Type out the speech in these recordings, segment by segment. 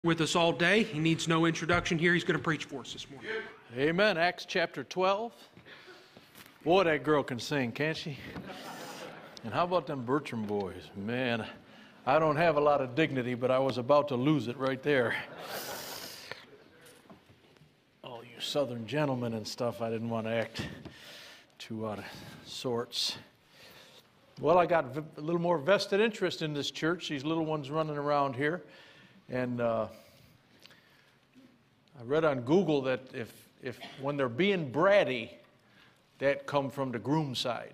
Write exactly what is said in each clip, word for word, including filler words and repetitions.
With us all day. He needs no introduction here. He's going to preach for us this morning. Amen. Acts chapter twelve. Boy, that girl can sing, can't she? And how about them Bertram boys? Man, I don't have a lot of dignity, but I was about to lose it right there. All you southern gentlemen and stuff, I didn't want to act too out of sorts. Well, I got a little more vested interest in this church, these little ones running around here. And uh, I read on Google that if, if when they're being bratty, that come from the groom side.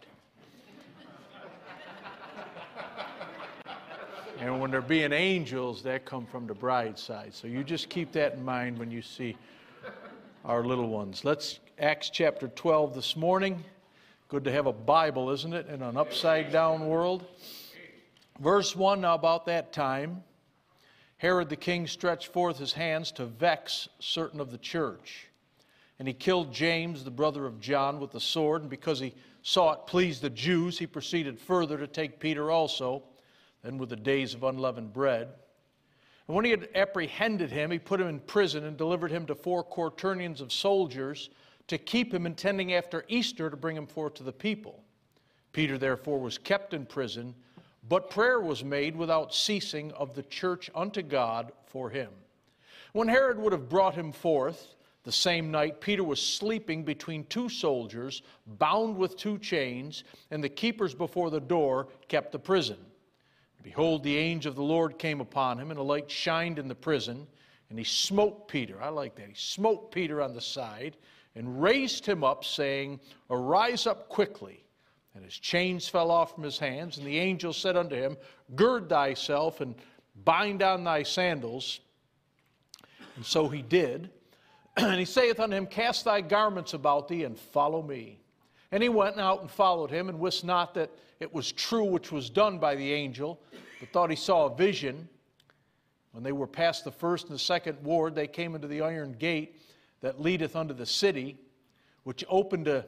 And when they're being angels, that come from the bride side. So you just keep that in mind when you see our little ones. Let's Acts chapter twelve this morning. Good to have a Bible, isn't it, in an upside down world. Verse one, now about that time, Herod the king stretched forth his hands to vex certain of the church. And he killed James, the brother of John, with the sword. And because he saw it pleased the Jews, he proceeded further to take Peter also. Then were the days of unleavened bread. And when he had apprehended him, he put him in prison and delivered him to four quaternions of soldiers to keep him, intending after Easter to bring him forth to the people. Peter therefore was kept in prison, but prayer was made without ceasing of the church unto God for him. When Herod would have brought him forth, the same night Peter was sleeping between two soldiers, bound with two chains, and the keepers before the door kept the prison. Behold, the angel of the Lord came upon him, and a light shined in the prison, and he smote Peter. I like that. He smote Peter on the side, and raised him up, saying, Arise up quickly. And his chains fell off from his hands, and the angel said unto him, Gird thyself, and bind on thy sandals. And so he did. And he saith unto him, Cast thy garments about thee, and follow me. And he went out and followed him, and wist not that it was true which was done by the angel, but thought he saw a vision. When they were past the first and the second ward, they came into the iron gate that leadeth unto the city, which opened to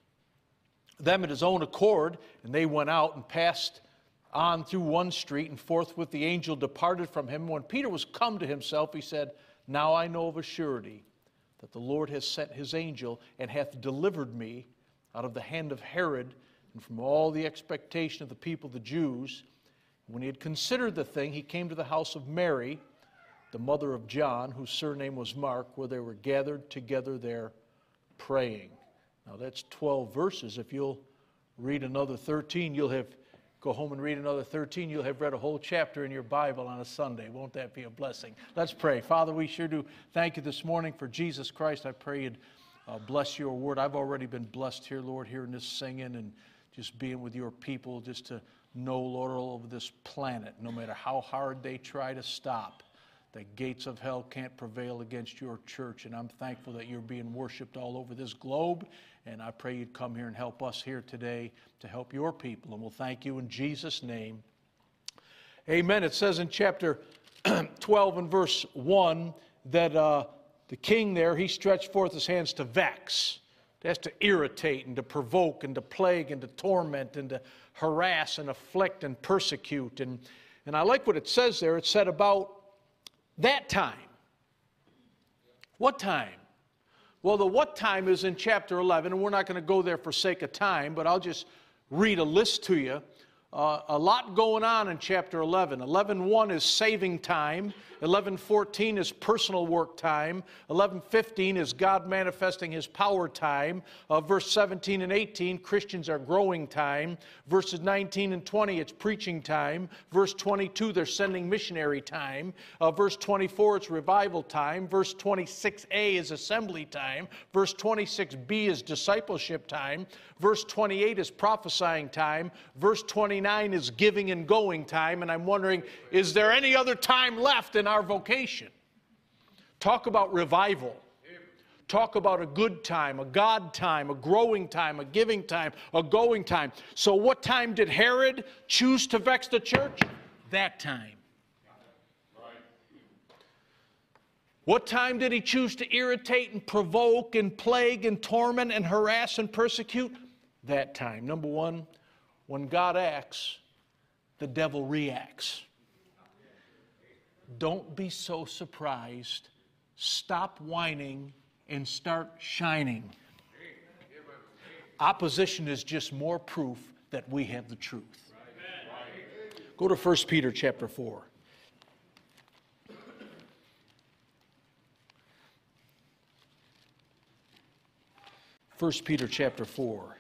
them at his own accord, and they went out and passed on through one street, and forthwith the angel departed from him. When Peter was come to himself, he said, Now I know of a surety that the Lord has sent his angel, and hath delivered me out of the hand of Herod, and from all the expectation of the people, the Jews. When he had considered the thing, he came to the house of Mary, the mother of John, whose surname was Mark, where they were gathered together there praying. Now that's twelve verses. If you'll read another thirteen, you'll have, go home and read another thirteen, you'll have read a whole chapter in your Bible on a Sunday. Won't that be a blessing? Let's pray. Father, we sure do thank you this morning for Jesus Christ. I pray you'd uh, bless your word. I've already been blessed here, Lord, hearing this singing and just being with your people, just to know, Lord, all over this planet, no matter how hard they try to stop, the gates of hell can't prevail against your church. And I'm thankful that you're being worshiped all over this globe. And I pray you'd come here and help us here today to help your people. And we'll thank you in Jesus' name. Amen. It says in chapter twelve and verse one that uh, the king there, he stretched forth his hands to vex. That's to irritate and to provoke and to plague and to torment and to harass and afflict and persecute. And, and I like what it says there. It said about that time. What time? Well, the what time is in chapter eleven, and we're not going to go there for sake of time, but I'll just read a list to you. Uh, a lot going on in chapter eleven. eleven one is saving time. eleven fourteen is personal work time. eleven fifteen is God manifesting his power time. Uh, verse seventeen and eighteen, Christians are growing time. Verses nineteen and twenty, it's preaching time. Verse twenty-two, they're sending missionary time. Uh, verse twenty-four, it's revival time. Verse twenty-six a is assembly time. Verse twenty-six b is discipleship time. Verse twenty-eight is prophesying time. Verse twenty-nine is giving and going time. And I'm wondering, is there any other time left in our vocation? Talk about revival. Talk about a good time, a God time, a growing time, a giving time, a going time. So what time did Herod choose to vex the church? That time. What time did he choose to irritate and provoke and plague and torment and harass and persecute? That time. Number one, when God acts, the devil reacts. Don't be so surprised. Stop whining and start shining. Opposition is just more proof that we have the truth. Go to First Peter chapter four. First Peter chapter four.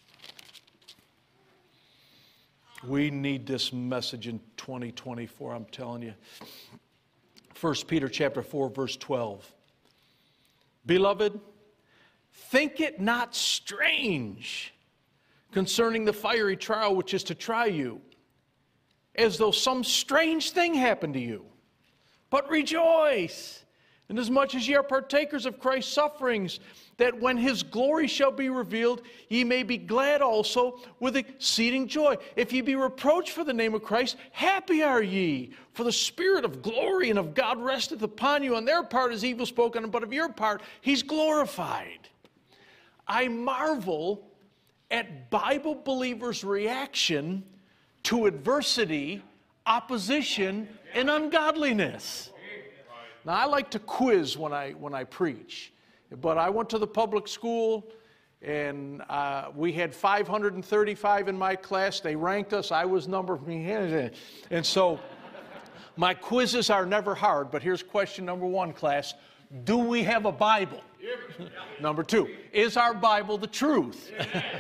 We need this message in twenty twenty-four, I'm telling you. First Peter chapter four, verse twelve. Beloved, think it not strange concerning the fiery trial which is to try you, as though some strange thing happened to you. But rejoice, inasmuch as ye are partakers of Christ's sufferings, that when his glory shall be revealed, ye may be glad also with exceeding joy. If ye be reproached for the name of Christ, happy are ye, for the Spirit of glory and of God resteth upon you. On their part is evil spoken, but of your part he's glorified. I marvel at Bible believers' reaction to adversity, opposition, and ungodliness. Now, I like to quiz when I, when I preach, but I went to the public school, and uh, we had five hundred thirty-five in my class. They ranked us. I was number, and so my quizzes are never hard, but here's question number one, class. Do we have a Bible? Number two, is our Bible the truth?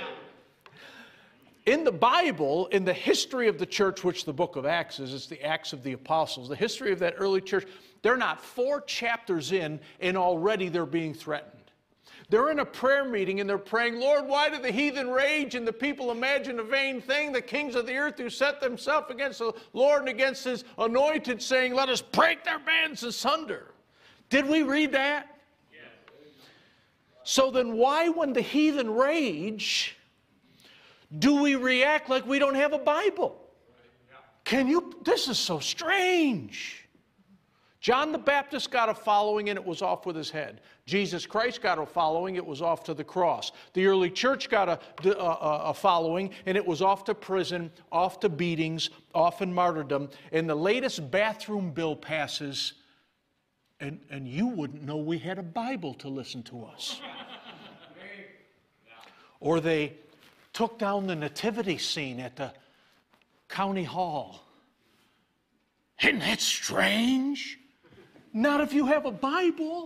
In the Bible, in the history of the church, which the book of Acts is, it's the Acts of the Apostles, the history of that early church, they're not four chapters in, and already they're being threatened. They're in a prayer meeting, and they're praying, Lord, why do the heathen rage and the people imagine a vain thing? The kings of the earth who set themselves against the Lord and against his anointed, saying, let us break their bands asunder. Did we read that? Yes. So then why, when the heathen rage, do we react like we don't have a Bible? Can you? This is so strange. John the Baptist got a following and it was off with his head. Jesus Christ got a following, it was off to the cross. The early church got a, a, a following and it was off to prison, off to beatings, off in martyrdom. And the latest bathroom bill passes and, and you wouldn't know we had a Bible to listen to us. Or they took down the nativity scene at the county hall. Isn't that strange? Not if you have a Bible.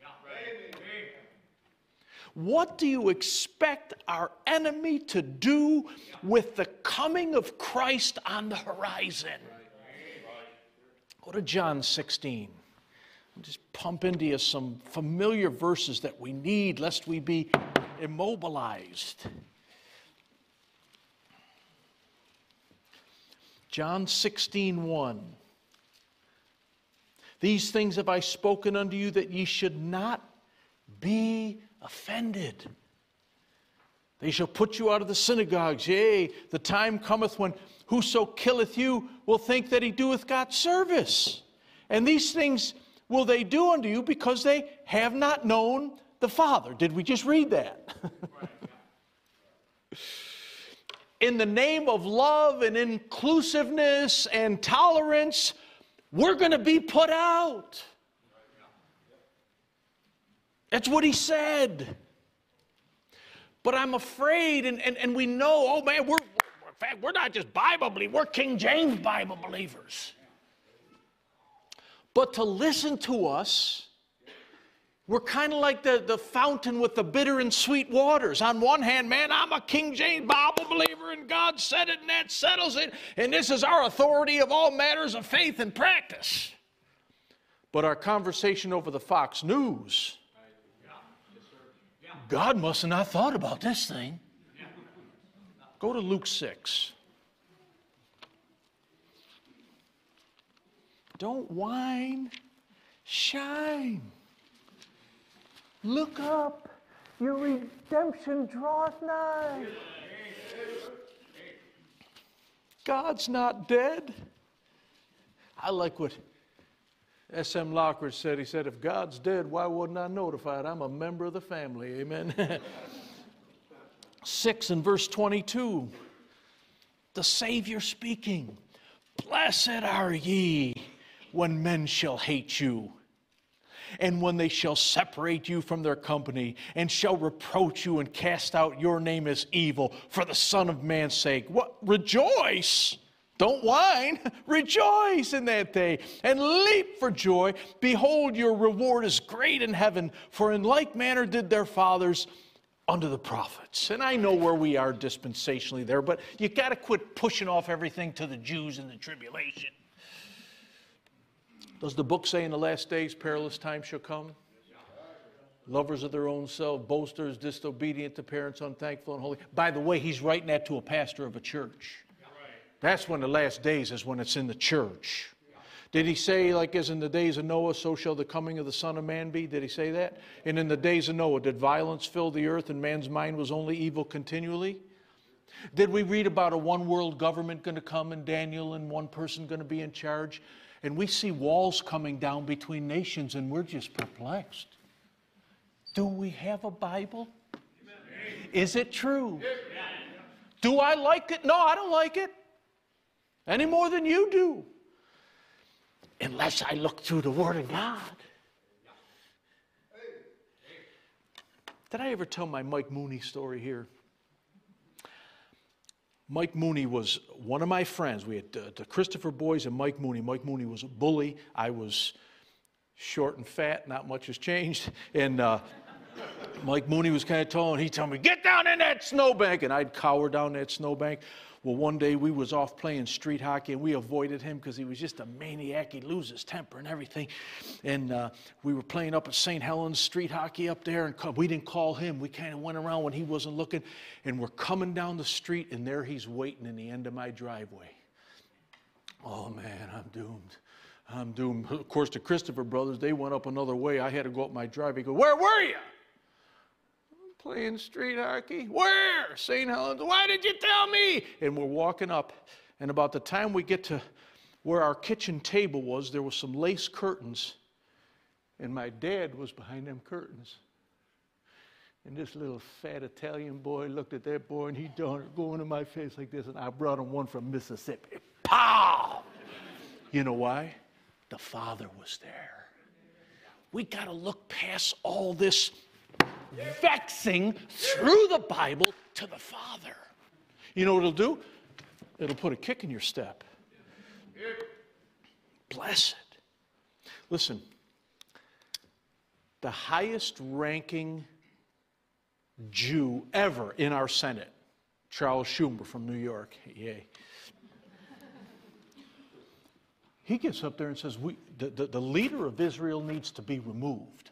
What do you expect our enemy to do with the coming of Christ on the horizon? Go to John sixteen. I'll just pump into you some familiar verses that we need lest we be immobilized. John sixteen, one. These things have I spoken unto you that ye should not be offended. They shall put you out of the synagogues. Yea, the time cometh when whoso killeth you will think that he doeth God service. And these things will they do unto you because they have not known the Father. Did we just read that? In the name of love and inclusiveness and tolerance, we're going to be put out. That's what he said. But I'm afraid, and, and, and we know, oh man, we're, in fact, we're not just Bible believers, we're King James Bible believers. But to listen to us, we're kind of like the, the fountain with the bitter and sweet waters. On one hand, man, I'm a King James Bible believer, and God said it, and that settles it, and this is our authority of all matters of faith and practice. But our conversation over the Fox News, God must have not thought about this thing. Go to Luke six. Don't whine, shine. Look up, your redemption draweth nigh. God's not dead. I like what S M Lockridge said. He said, if God's dead, why wasn't I notified? I'm a member of the family, amen. six and verse twenty-two, the Savior speaking, blessed are ye when men shall hate you, and when they shall separate you from their company, and shall reproach you and cast out your name as evil for the Son of Man's sake. What? Rejoice! Don't whine. Rejoice in that day and leap for joy. Behold, your reward is great in heaven, for in like manner did their fathers unto the prophets. And I know where we are dispensationally there, but you got to quit pushing off everything to the Jews and the tribulation. Does the book say in the last days perilous times shall come? Lovers of their own self, boasters, disobedient to parents, unthankful and holy. By the way, he's writing that to a pastor of a church. That's when the last days is, when it's in the church. Did he say, like as in the days of Noah, so shall the coming of the Son of Man be? Did he say that? And in the days of Noah, did violence fill the earth and man's mind was only evil continually? Did we read about a one world government going to come in Daniel and one person going to be in charge? And we see walls coming down between nations and we're just perplexed. Do we have a Bible? Is it true? Do I like it? No, I don't like it. Any more than you do. Unless I look through the Word of God. Did I ever tell my Mike Mooney story here? Mike Mooney was one of my friends. We had uh, the Christopher Boys and Mike Mooney. Mike Mooney was a bully. I was short and fat. Not much has changed. And uh, Mike Mooney was kind of tall, and he'd tell me, get down in that snowbank. And I'd cower down that snowbank. Well, one day we was off playing street hockey, and we avoided him because he was just a maniac. He'd lose his temper and everything. And uh, we were playing up at Saint Helens street hockey up there, and we didn't call him. We kind of went around when he wasn't looking, and we're coming down the street, and there he's waiting in the end of my driveway. Oh, man, I'm doomed. I'm doomed. Of course, the Christopher brothers, they went up another way. I had to go up my driveway. Go, where were you? Playing street hockey. Where? Saint Helens. Why did you tell me? And we're walking up, and about the time we get to where our kitchen table was, there was some lace curtains, and my dad was behind them curtains. And this little fat Italian boy looked at that boy, and he darn it going in my face like this, and I brought him one from Mississippi. Pow! You know why? The Father was there. We got to look past all this vexing through the Bible to the Father. You know what it'll do? It'll put a kick in your step. Blessed. Listen, the highest ranking Jew ever in our Senate, Charles Schumer from New York, yay. He gets up there and says, we, the, the, the leader of Israel needs to be removed.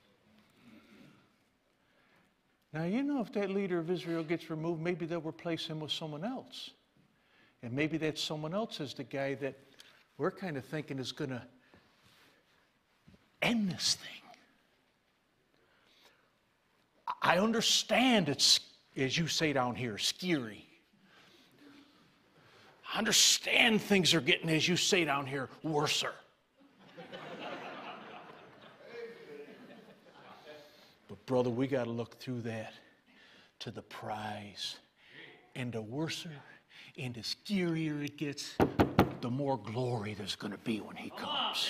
Now, you know, if that leader of Israel gets removed, maybe they'll replace him with someone else. And maybe that someone else is the guy that we're kind of thinking is going to end this thing. I understand it's, as you say down here, scary. I understand things are getting, as you say down here, worser. But brother, we got to look through that to the prize. And the worser and the scarier it gets, the more glory there's going to be when he comes.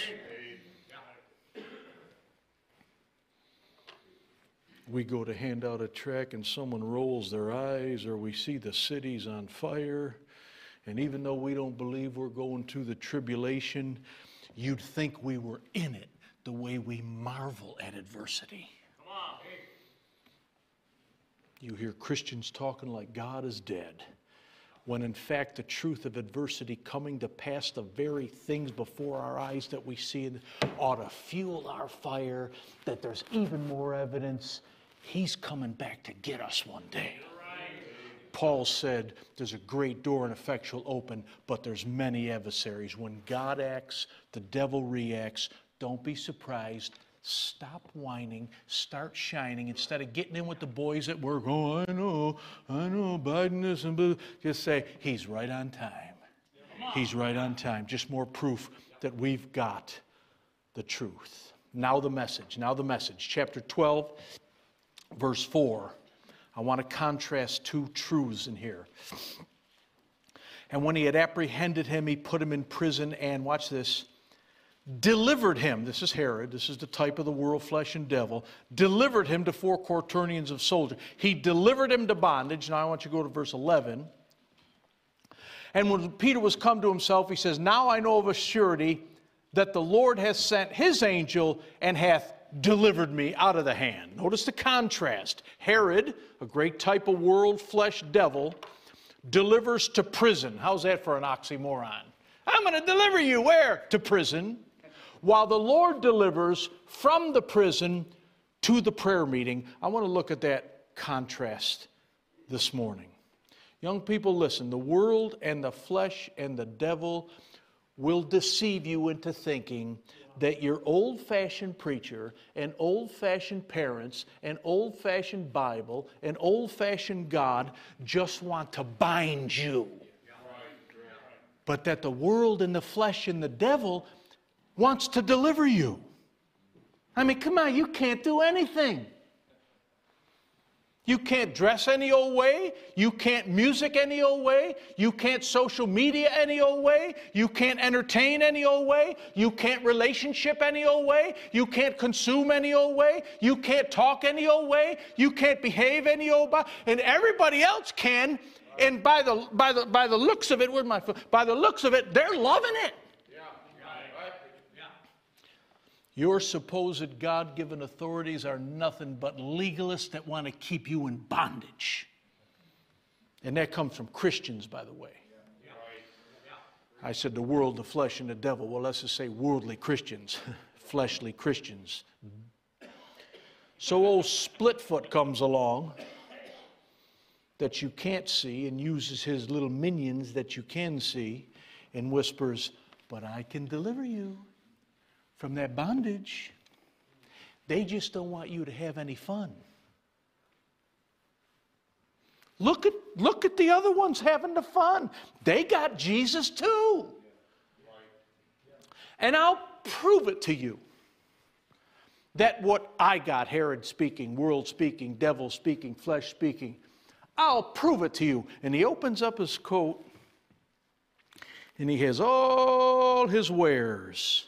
We go to hand out a tract and someone rolls their eyes, or we see the cities on fire. And even though we don't believe we're going through the tribulation, you'd think we were in it the way we marvel at adversity. You hear Christians talking like God is dead, when in fact the truth of adversity coming to pass, the very things before our eyes that we see ought to fuel our fire, that there's even more evidence he's coming back to get us one day. Paul said there's a great door and effectual open, but there's many adversaries. When God acts, the devil reacts. Don't be surprised. Stop whining. Start shining. Instead of getting in with the boys at work, oh, I know, I know, Biden is, and blah. Just say, he's right on time. He's right on time. Just more proof that we've got the truth. Now the message. Now the message. Chapter twelve, verse four. I want to contrast two truths in here. And when he had apprehended him, he put him in prison and, watch this, delivered him, this is Herod, this is the type of the world, flesh and devil, delivered him to four quaternions of soldiers. He delivered him to bondage. Now I want you to go to verse eleven. And when Peter was come to himself, he says, now I know of a surety that the Lord hath sent his angel and hath delivered me out of the hand. Notice the contrast. Herod, a great type of world, flesh, devil, delivers to prison. How's that for an oxymoron? I'm going to deliver you where? To prison. While the Lord delivers from the prison to the prayer meeting. I want to look at that contrast this morning. Young people, listen, the world and the flesh and the devil will deceive you into thinking that your old-fashioned preacher and old-fashioned parents and old-fashioned Bible and old-fashioned God just want to bind you. But that the world and the flesh and the devil wants to deliver you. I mean, come on, you can't do anything. You can't dress any old way. You can't music any old way. You can't social media any old way. You can't entertain any old way. You can't relationship any old way. You can't consume any old way. You can't talk any old way. You can't behave any old way. And everybody else can. And by the by the by the looks of it, where's my foot? By the looks of it, they're loving it. Your supposed God-given authorities are nothing but legalists that want to keep you in bondage. And that comes from Christians, by the way. I said the world, the flesh, and the devil. Well, let's just say worldly Christians, fleshly Christians. So old Splitfoot comes along that you can't see and uses his little minions that you can see and whispers, but I can deliver you from that bondage. They just don't want you to have any fun. Look at, look at the other ones having the fun. They got Jesus too. And I'll prove it to you that what I got, Herod speaking, world speaking, devil speaking, flesh speaking, I'll prove it to you. And he opens up his coat and he has all his wares.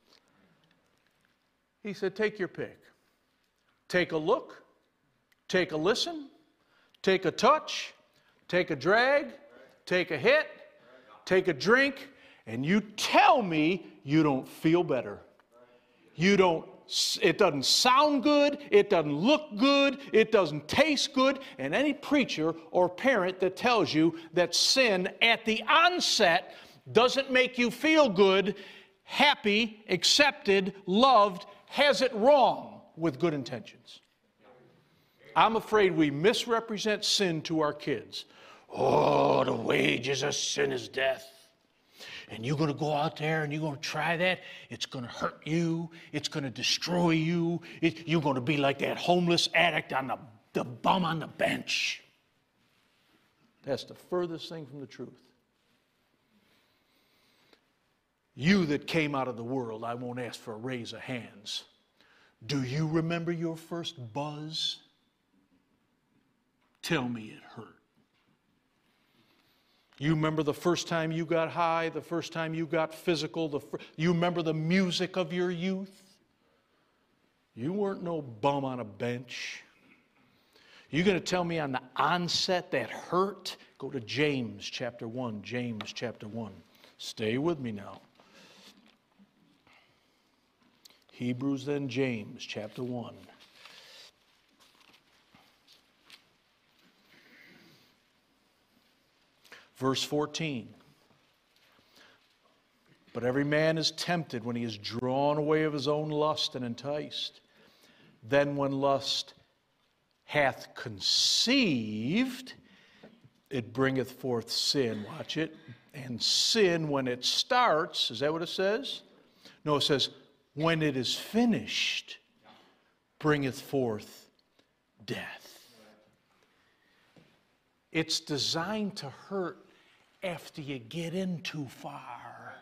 He said, take your pick. Take a look, take a listen, take a touch, take a drag, take a hit, take a drink, and you tell me you don't feel better. You don't, it doesn't sound good, it doesn't look good, it doesn't taste good, and any preacher or parent that tells you that sin at the onset doesn't make you feel good, happy, accepted, loved, has it wrong with good intentions. I'm afraid we misrepresent sin to our kids. Oh, the wages of sin is death. And you're going to go out there and you're going to try that. It's going to hurt you. It's going to destroy you. It, you're going to be like that homeless addict on the, the bum on the bench. That's the furthest thing from the truth. You that came out of the world, I won't ask for a raise of hands. Do you remember your first buzz? Tell me it hurt. You remember the first time you got high, the first time you got physical, the fir- you remember the music of your youth? You weren't no bum on a bench. You're going to tell me on the onset that hurt? Go to James chapter one, James chapter one. Stay with me now. Hebrews, then James, chapter one. Verse fourteen. But every man is tempted when he is drawn away of his own lust and enticed. Then when lust hath conceived, it bringeth forth sin. Watch it. And sin, when it starts, is that what it says? No, it says, when it is finished, bringeth forth death. It's designed to hurt after you get in too far.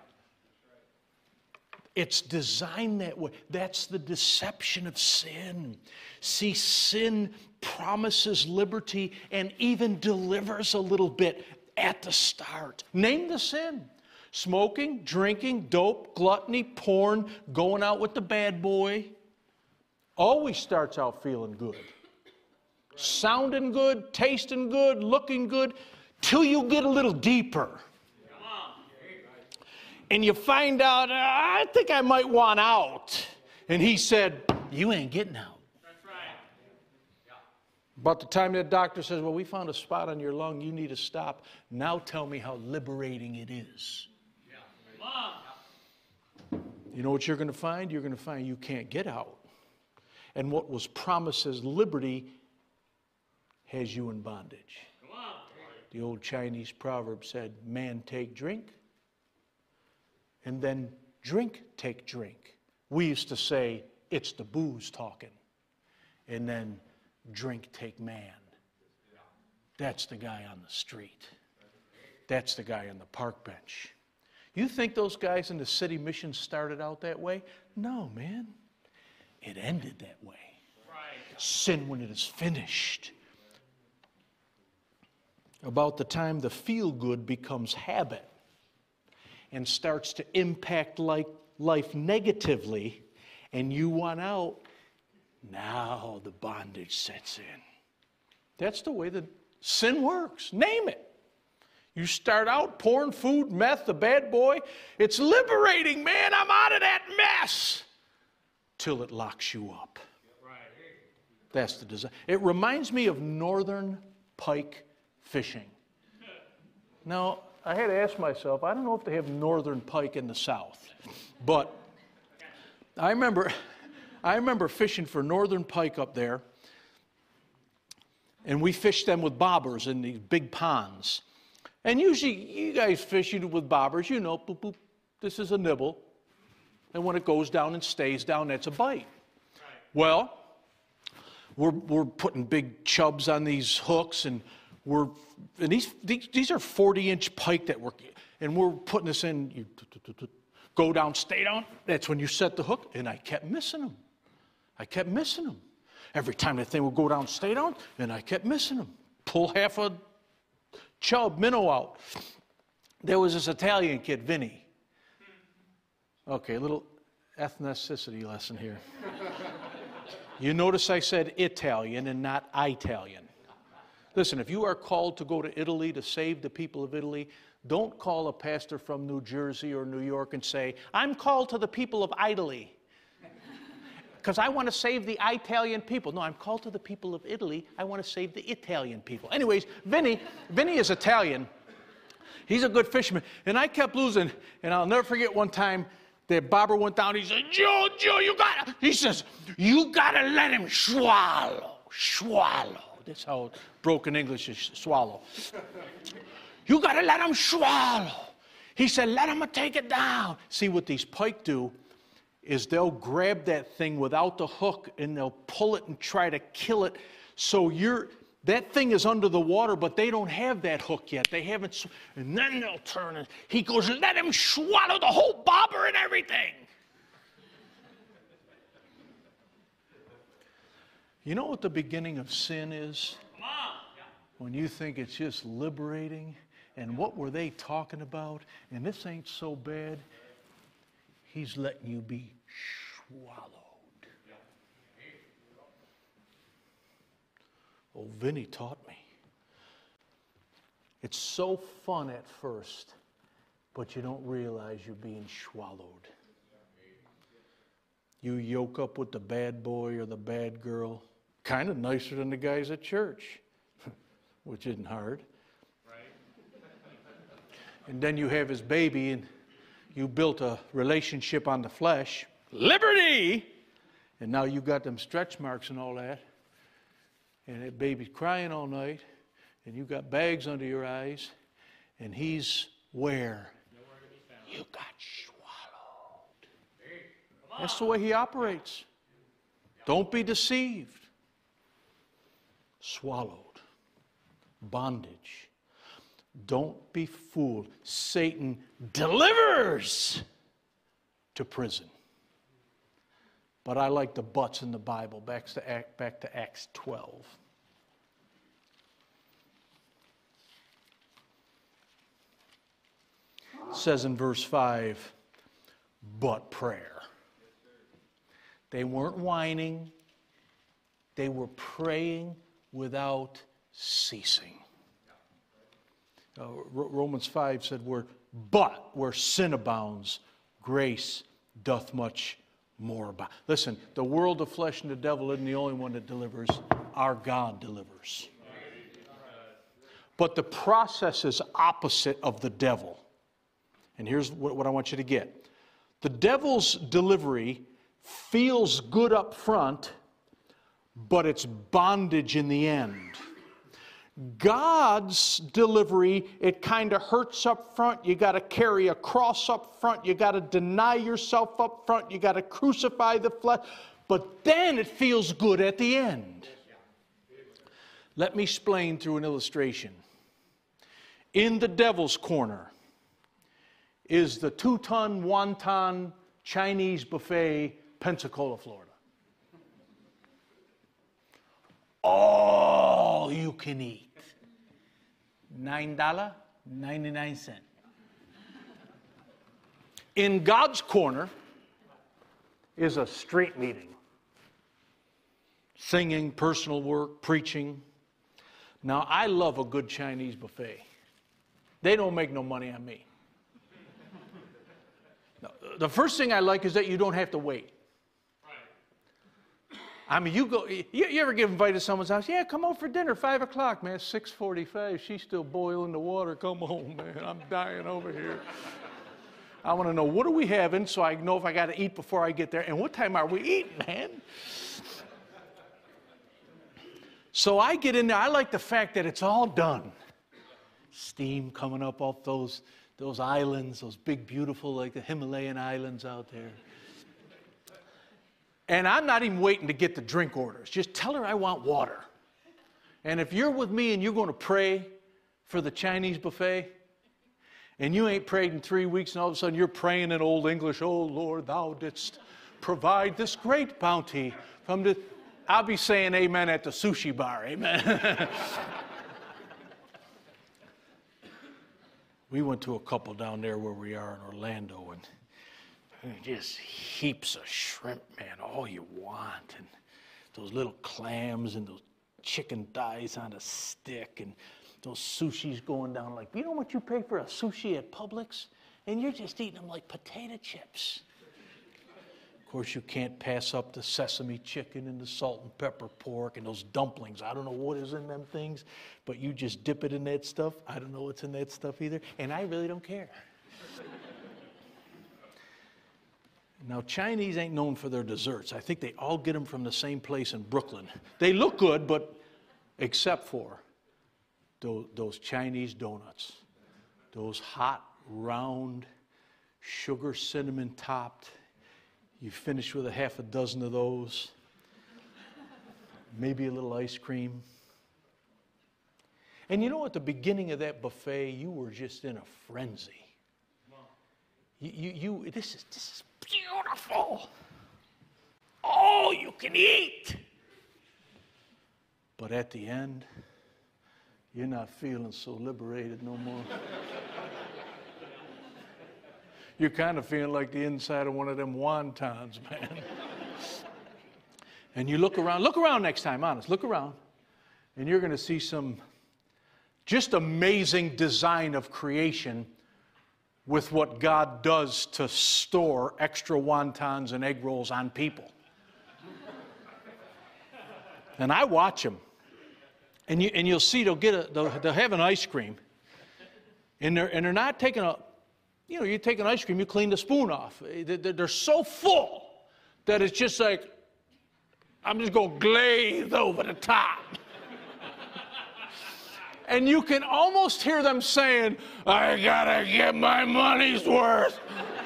It's designed that way. That's the deception of sin. See, sin promises liberty and even delivers a little bit at the start. Name the sin. Smoking, drinking, dope, gluttony, porn, going out with the bad boy. Always starts out feeling good. Sounding good, tasting good, looking good, till you get a little deeper. And you find out, I think I might want out. And he said, you ain't getting out. That's right. About the time that doctor says, well, we found a spot on your lung, you need to stop. Now tell me how liberating it is. You know what you're going to find? You're going to find you can't get out. And what was promised as liberty has you in bondage. The old Chinese proverb said, man take drink, and then drink take drink. We used to say, it's the booze talking, and then drink take man. That's the guy on the street. That's the guy on the park bench. You think those guys in the city mission started out that way? No, man. It ended that way. Right. Sin when it is finished. About the time the feel-good becomes habit and starts to impact like life negatively, and you want out, now the bondage sets in. That's the way that sin works. Name it. You start out porn, food, meth, the bad boy. It's liberating, man. I'm out of that mess. Till it locks you up. That's the design. It reminds me of northern pike fishing. Now, I had to ask myself, I don't know if they have northern pike in the South, but I remember, I remember fishing for northern pike up there, and we fished them with bobbers in these big ponds. And usually, you guys fish with bobbers, you know, boop, boop, this is a nibble. And when it goes down and stays down, that's a bite. Right. Well, we're, we're putting big chubs on these hooks, and we're, and these, these, these are forty-inch pike that we're, and we're putting this in, you go down, stay down. That's when you set the hook, and I kept missing them. I kept missing them. Every time that thing would go down, stay down, and I kept missing them. Pull half a chub, minnow out. There was this Italian kid, Vinny. Okay, a little ethnicity lesson here. You notice I said Italian and not Italian. Listen, if you are called to go to Italy to save the people of Italy, don't call a pastor from New Jersey or New York and say, I'm called to the people of Italy because I want to save the Italian people. No, I'm called to the people of Italy. I want to save the Italian people. Anyways, Vinny, Vinny is Italian. He's a good fisherman. And I kept losing, and I'll never forget one time, the bobber went down. He said, Joe, Joe, you gotta, he says, you gotta let him swallow, swallow. That's how broken English is, swallow. You gotta let him swallow. He said, let him take it down. See, what these pike do is they'll grab that thing without the hook and they'll pull it and try to kill it. So you're, that thing is under the water, but they don't have that hook yet. They haven't, sw- and then they'll turn it. He goes, let him swallow the whole bobber and everything. You know what the beginning of sin is? When you think it's just liberating, and what were they talking about? And this ain't so bad. He's letting you be swallowed. Oh, Vinny taught me. It's so fun at first, but you don't realize you're being swallowed. You yoke up with the bad boy or the bad girl, kind of nicer than the guys at church, which isn't hard. Right. And then you have his baby, and you built a relationship on the flesh, liberty, and now you got them stretch marks and all that. And that baby's crying all night, and you got bags under your eyes, and he's where? You got swallowed. That's the way he operates. Don't be deceived. Swallowed. Bondage. Don't be fooled. Satan delivers to prison. But I like the buts in the Bible. Back to, back to Acts twelve. It says in verse five, but prayer. They weren't whining. They were praying without ceasing. Uh, Romans five said, where, but where sin abounds, grace doth much more abound. Listen, the world, the flesh, and the devil isn't the only one that delivers. Our God delivers. But the process is opposite of the devil. And here's what, what I want you to get. The devil's delivery feels good up front, but it's bondage in the end. God's delivery, it kind of hurts up front. You got to carry a cross up front. You got to deny yourself up front. You got to crucify the flesh. But then it feels good at the end. Let me explain through an illustration. In the devil's corner is the two-ton, wonton Chinese buffet, Pensacola, Florida. All you can eat. nine dollars and ninety-nine cents. In God's corner is a street meeting. Singing, personal work, preaching. Now, I love a good Chinese buffet. They don't make no money on me. Now, the first thing I like is that you don't have to wait. I mean, you go, you, you ever get invited to someone's house? Yeah, come over for dinner, five o'clock, man. six forty-five, she's still boiling the water. Come on, man, I'm dying over here. I want to know, what are we having so I know if I got to eat before I get there, and what time are we eating, man? So I get in there. I like the fact that it's all done. Steam coming up off those, those islands, those big, beautiful, like the Himalayan islands out there. And I'm not even waiting to get the drink orders. Just tell her I want water. And if you're with me and you're going to pray for the Chinese buffet, and you ain't prayed in three weeks, and all of a sudden you're praying in Old English, oh, Lord, thou didst provide this great bounty from the... I'll be saying amen at the sushi bar, amen. We went to a couple down there where we are in Orlando, and just heaps of shrimp, man, all you want. And those little clams and those chicken thighs on a stick and those sushis going down like, you know what you pay for a sushi at Publix? And you're just eating them like potato chips. Of course, you can't pass up the sesame chicken and the salt and pepper pork and those dumplings. I don't know what is in them things, but you just dip it in that stuff. I don't know what's in that stuff either, and I really don't care. Now, Chinese ain't known for their desserts. I think they all get them from the same place in Brooklyn. They look good, but except for those, those Chinese donuts. Those hot, round, sugar, cinnamon topped. You finish with a half a dozen of those. Maybe a little ice cream. And you know, at the beginning of that buffet, you were just in a frenzy. You, you, you this is, this is beautiful. All you can eat. But at the end, you're not feeling so liberated no more. You're kind of feeling like the inside of one of them wontons, man. And you look around. Look around next time, honest. Look around. And you're going to see some just amazing design of creation with what God does to store extra wontons and egg rolls on people. And I watch them. And, you, and you'll see they'll, get a, they'll, they'll have an ice cream. And they're, and they're not taking a... You know, you take an ice cream, you clean the spoon off. They're so full that it's just like, I'm just going to glaze over the top. And you can almost hear them saying, I got to get my money's worth.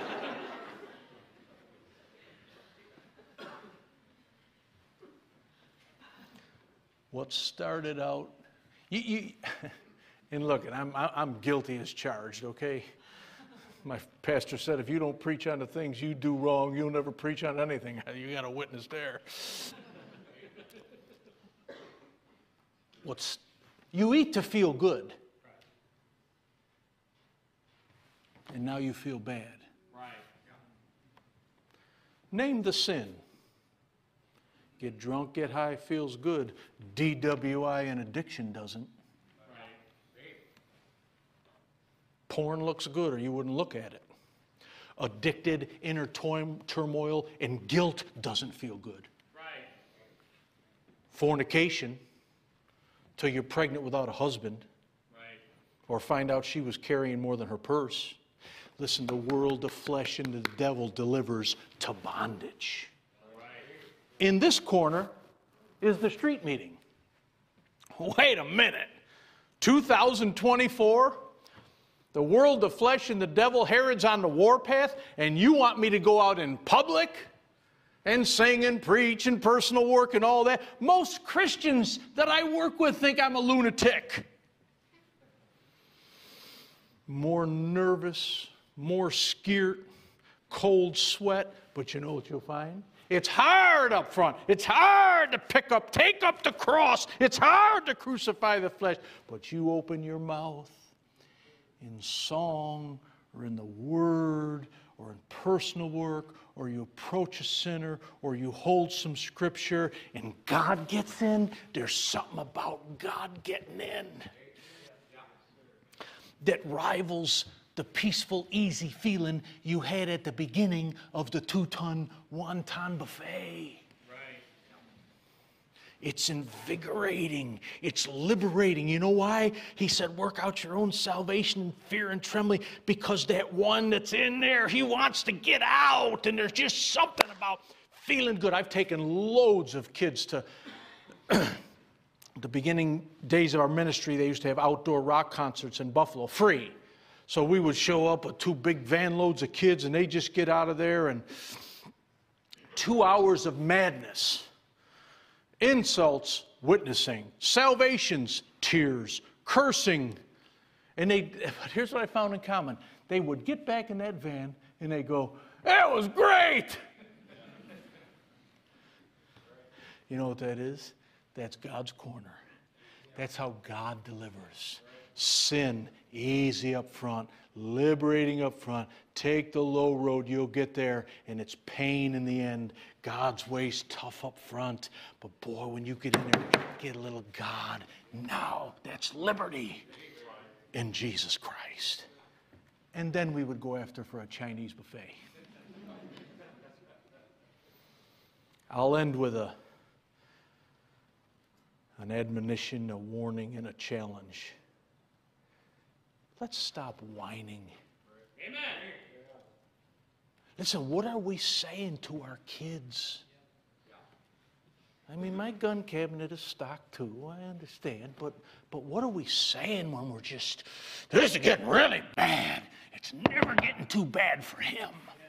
What started out, you, you, and look, I'm, I'm guilty as charged, okay? My pastor said, if you don't preach on the things you do wrong, you'll never preach on anything. You got a witness there. What's, you eat to feel good. and now you feel bad. Right. Name the sin. Get drunk, get high, feels good. D W I and addiction doesn't. Right. Porn looks good or you wouldn't look at it. Addicted, inner turmoil, and guilt doesn't feel good. Right. Fornication, till you're pregnant without a husband. Right. Or find out she was carrying more than her purse. Listen, the world, the flesh, and the devil delivers to bondage. Right. In this corner is the street meeting. Wait a minute. two thousand twenty-four? The world, the flesh, and the devil, Herod's on the warpath, and you want me to go out in public and sing and preach and personal work and all that? Most Christians that I work with think I'm a lunatic. More nervous, more scared, cold sweat, but you know what you'll find? It's hard up front. It's hard to pick up, take up the cross. It's hard to crucify the flesh. But you open your mouth in song or in the word or in personal work, or you approach a sinner, or you hold some scripture, and God gets in. There's something about God getting in that rivals the peaceful, easy feeling you had at the beginning of the two-ton wonton buffet. Right. It's invigorating. It's liberating. You know why? He said, work out your own salvation in fear and trembling, because that one that's in there, he wants to get out, and there's just something about feeling good. I've taken loads of kids to the beginning days of our ministry. They used to have outdoor rock concerts in Buffalo, free. So we would show up with two big van loads of kids, and they just get out of there, and two hours of madness. Insults, witnessing. Salvations, tears. Cursing. And they, but here's what I found in common. They would get back in that van, and they go, that was great! You know what that is? That's God's corner. That's how God delivers. Sin, easy up front, liberating up front. Take the low road, you'll get there, and it's pain in the end. God's way's tough up front, but boy, when you get in there, get a little God. Now, that's liberty in Jesus Christ. And then we would go after for a Chinese buffet. I'll end with a an admonition, a warning, and a challenge. Let's stop whining. Amen. Listen, what are we saying to our kids? I mean, my gun cabinet is stocked too, I understand, but, but what are we saying when we're just, this is getting really bad. It's never getting too bad for him.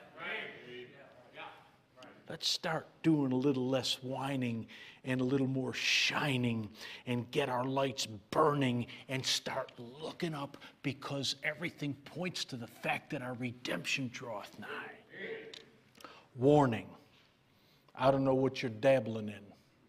Let's start doing a little less whining and a little more shining, and get our lights burning and start looking up, because everything points to the fact that our redemption draweth nigh. Warning. I don't know what you're dabbling in.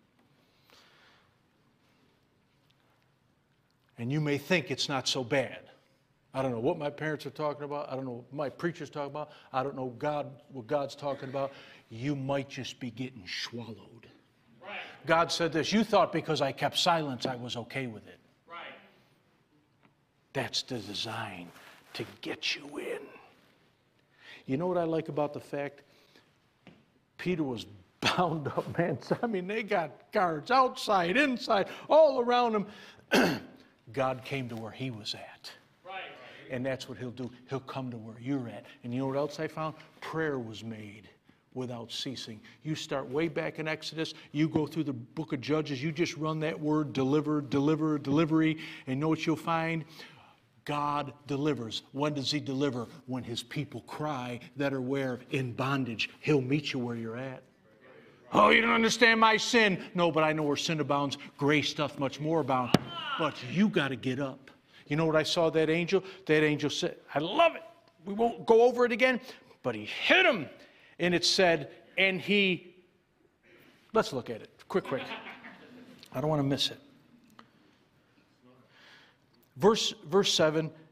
And you may think it's not so bad. I don't know what my parents are talking about. I don't know what my preacher's talking about. I don't know God, what God's talking about. You might just be getting swallowed. Right. God said this, you thought because I kept silence I was okay with it. Right. That's the design, to get you in. You know what I like about the fact Peter was bound up, man. I mean, they got guards outside, inside, all around him. God came to where he was at. Right. And that's what he'll do. He'll come to where you're at. And you know what else I found? Prayer was made without ceasing. You start way back in Exodus, you go through the book of Judges, you just run that word, deliver, deliver, delivery, and know what you'll find? God delivers. When does he deliver? When his people cry that are where? In bondage. He'll meet you where you're at. Oh, you don't understand my sin. No, but I know where sin abounds, grace doth much more abound. But you got to get up. You know what I saw that angel? That angel said, I love it. We won't go over it again. But he hit him. And it said, and he, let's look at it. Quick, quick. I don't want to miss it. Verse, verse seven,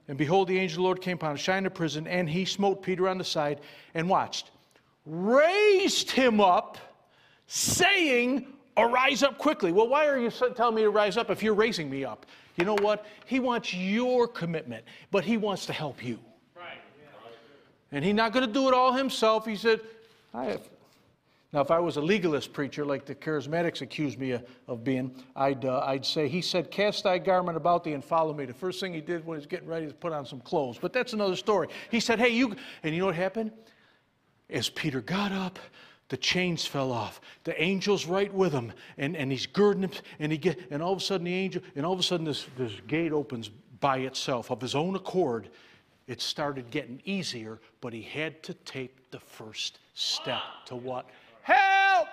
And behold, the angel of the Lord came upon Shine in the prison, and he smote Peter on the side, and watched, raised him up, saying, arise up quickly. Well, why are you telling me to rise up if you're raising me up? You know what? He wants your commitment, but he wants to help you. Right. And he's not going to do it all himself. He said, I have. Now, if I was a legalist preacher like the charismatics accuse me of, of being, I'd, uh, I'd say, he said, cast thy garment about thee and follow me. The first thing he did when he was getting ready to put on some clothes. But that's another story. He said, hey, you, and you know what happened? As Peter got up, the chains fell off. The angel's right with him, and, and he's girding him, and he get, and all of a sudden the angel, and all of a sudden this, this gate opens by itself of his own accord. It started getting easier, but he had to take the first step to what? Help!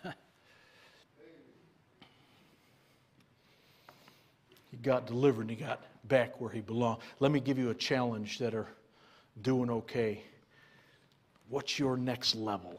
He got delivered and he got back where he belonged. Let me give you a challenge that are doing okay. What's your next level?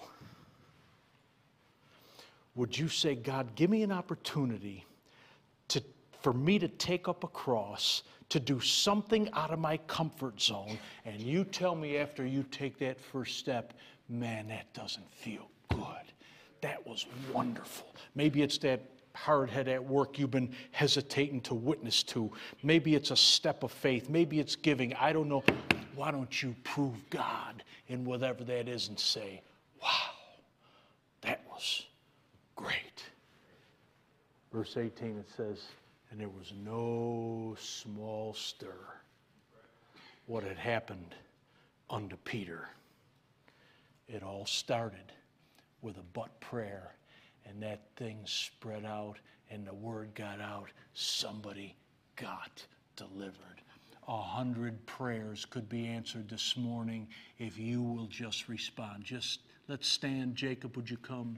Would you say, God, give me an opportunity to, for me to take up a cross, to do something out of my comfort zone, and you tell me after you take that first step, man, that doesn't feel good. That was wonderful. Maybe it's that hard head at work you've been hesitating to witness to. Maybe it's a step of faith. Maybe it's giving. I don't know. Why don't you prove God in whatever that is and say, wow, that was great. Verse eighteen, it says, and there was no small stir. What had happened unto Peter. It all started with a but prayer, and that thing spread out, and the word got out. Somebody got delivered. A hundred prayers could be answered this morning if you will just respond. Just let's stand. Jacob, would you come?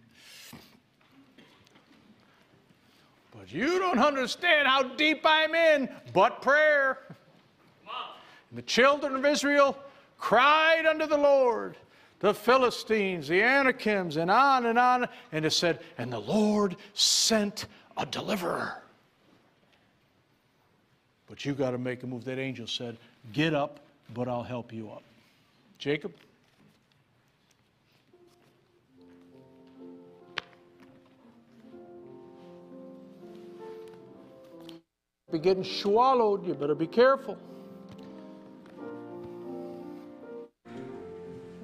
But you don't understand how deep I'm in. But prayer. And the children of Israel cried unto the Lord. The Philistines, the Anakims, and on and on. And it said, and the Lord sent a deliverer. But you got to make a move. That angel said, get up, but I'll help you up. Jacob? Be getting swallowed. You better be careful.